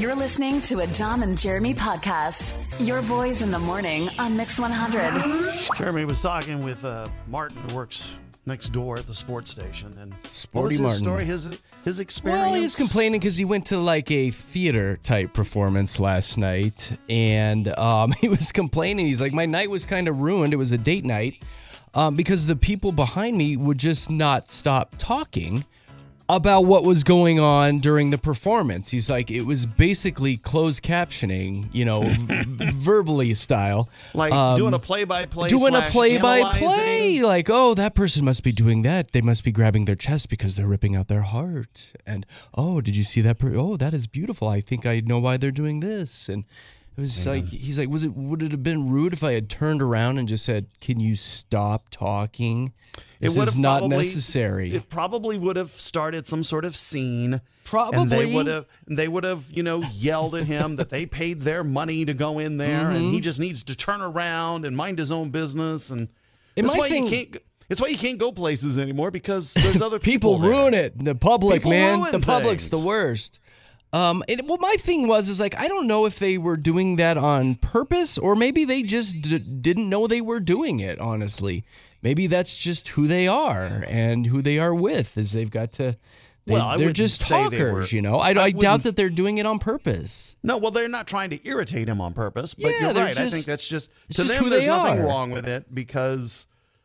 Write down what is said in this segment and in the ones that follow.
You're listening to a Dom and Jeremy podcast. Your boys in the morning on Mix 100. Jeremy was talking with Martin, who works next door at the sports station. And Sporty what was his Martin. story? His experience? Well, he's complaining because he went to like a theater-type performance last night, and he was complaining. He's like, my night was kind of ruined. It was a date night because the people behind me would just not stop talking about what was going on during the performance. He's like, it was basically closed captioning, verbally style. Like doing a play-by-play Doing a / play-by-play. analyzing. Like, oh, that person must be doing that. They must be grabbing their chest because they're ripping out their heart. And, oh, did you see that? Oh, that is beautiful. I think I know why they're doing this. And it was like, he's like, would it have been rude if I had turned around and just said, can you stop talking? This is not necessary. It probably would have started some sort of scene. Probably. And they would have, yelled at him that they paid their money to go in there, and he just needs to turn around and mind his own business. And that's why you can't go places anymore, because there's other people there. Ruin it. The public, People man. ruin The public's things. the worst. My thing was like, I don't know if they were doing that on purpose, or maybe they just didn't know they were doing it, honestly. Maybe that's just who they are and who they are with, is they've got to... they're just talkers, I doubt that they're doing it on purpose. No, well, they're not trying to irritate him on purpose, but Yeah, you're they're right. I just- think that's just... it's To just them, who there's they nothing are. wrong with it, because...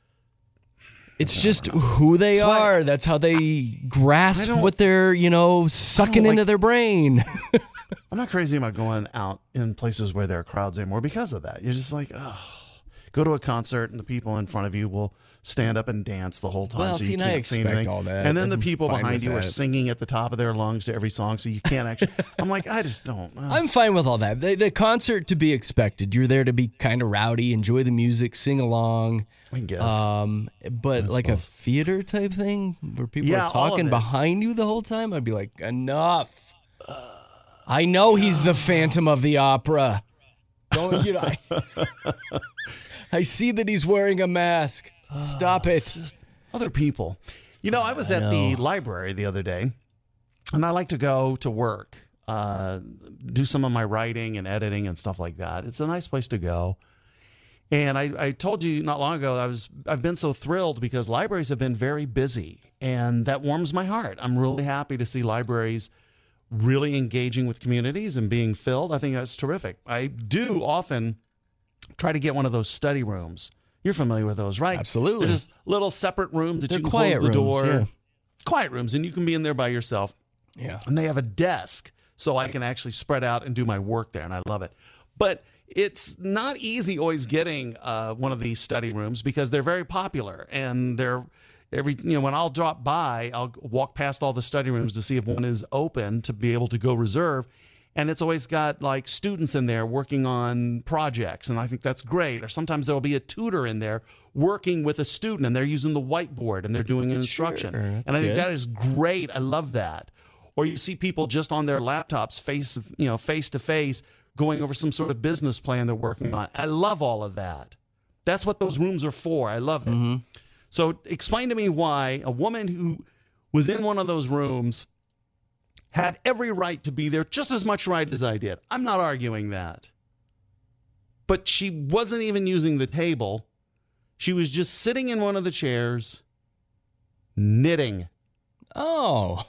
It's just who they are. That's how they grasp what they're, sucking into their brain. I'm not crazy about going out in places where there are crowds anymore because of that. You're just like, go to a concert and the people in front of you will stand up and dance the whole time, Well, so you see, and I can't see expect anything. all that. And then the I'm people fine behind with you are that. singing at the top of their lungs to every song, so you can't actually. I'm like, I just don't. I'm fine with all that. The concert to be expected. You're there to be kind of rowdy, enjoy the music, sing along. I guess. But like a theater type thing where people Yeah, are all of talking it. behind you the whole time, I'd be like, enough. I know he's the Phantom of the Opera. Don't I see that he's wearing a mask. Stop it. Just other people. I was at the library the other day, and I like to go to work, do some of my writing and editing and stuff like that. It's a nice place to go. And I told you not long ago, I've been so thrilled because libraries have been very busy, and that warms my heart. I'm really happy to see libraries really engaging with communities and being filled. I think that's terrific. I do often try to get one of those study rooms. You're familiar with those, right? Absolutely. They're just little separate rooms that They're you can quiet close the rooms, door. yeah. Quiet rooms, and you can be in there by yourself. Yeah. And they have a desk, so I can actually spread out and do my work there, and I love it. But it's not easy always getting one of these study rooms because they're very popular, and when I'll drop by, I'll walk past all the study rooms to see if one is open to be able to go reserve. And it's always got like students in there working on projects, and I think that's great. Or sometimes there'll be a tutor in there working with a student, and they're using the whiteboard and they're doing an instruction. Sure, that's and I think good. that is great. I love that. Or you see people just on their laptops, face to face, going over some sort of business plan they're working on. I love all of that. That's what those rooms are for. I love it. So explain to me why a woman who was in one of those rooms had every right to be there, just as much right as I did. I'm not arguing that. But she wasn't even using the table. She was just sitting in one of the chairs, knitting. Oh.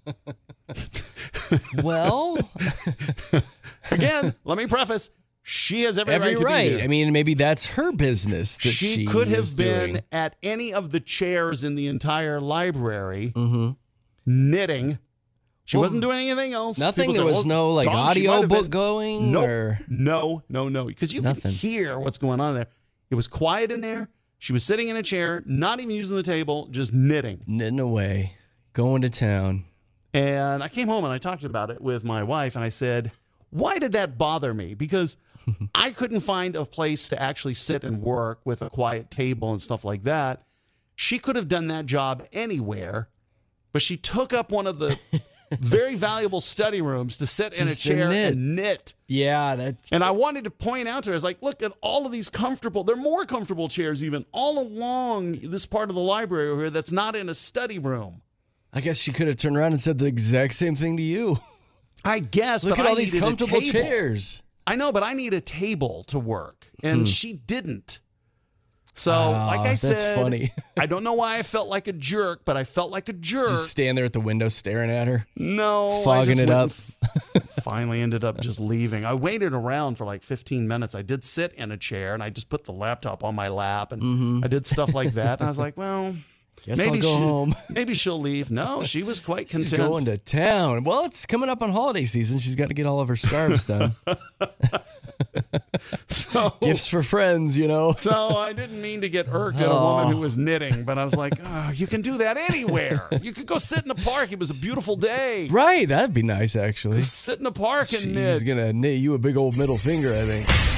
Well. Again, let me preface, she has every right to be there. I mean, maybe that's her business that She could is have been doing. at any of the chairs in the entire library knitting. She wasn't doing anything else. Nothing. People There say, was well, no like Dom, she might audio have book been- going. Nope. Or... No. Because you Nothing. can hear what's going on there. It was quiet in there. She was sitting in a chair, not even using the table, just knitting. Knitting away, going to town. And I came home and I talked about it with my wife, and I said, why did that bother me? Because I couldn't find a place to actually sit and work with a quiet table and stuff like that. She could have done that job anywhere, but she took up one of the very valuable study rooms to sit in a Just to chair knit. and knit. Yeah, that. And I wanted to point out to her, I was like, look at all of these they're more comfortable chairs even all along this part of the library over here that's not in a study room. I guess she could have turned around and said the exact same thing to you. I guess, Look but at all I these needed comfortable a table. chairs. I know, but I need a table to work, and she didn't. So, like I that's said, funny. I don't know why I felt like a jerk, but I felt like a jerk. Just stand there at the window staring at her. No, Fogging it up. Finally ended up just leaving. I waited around for like 15 minutes. I did sit in a chair and I just put the laptop on my lap and I did stuff like that. And I was like, well, Guess I'll go home. Maybe she'll leave. No, she was quite content. She's going to town. Well, it's coming up on holiday season. She's got to get all of her scarves done. Gifts for friends, you know. So I didn't mean to get irked at a woman who was knitting, but I was like, oh, you can do that anywhere. You could go sit in the park. It was a beautiful day. Right. That'd be nice, actually. Sit in the park and knit. She's going to knit you a big old middle finger, I think.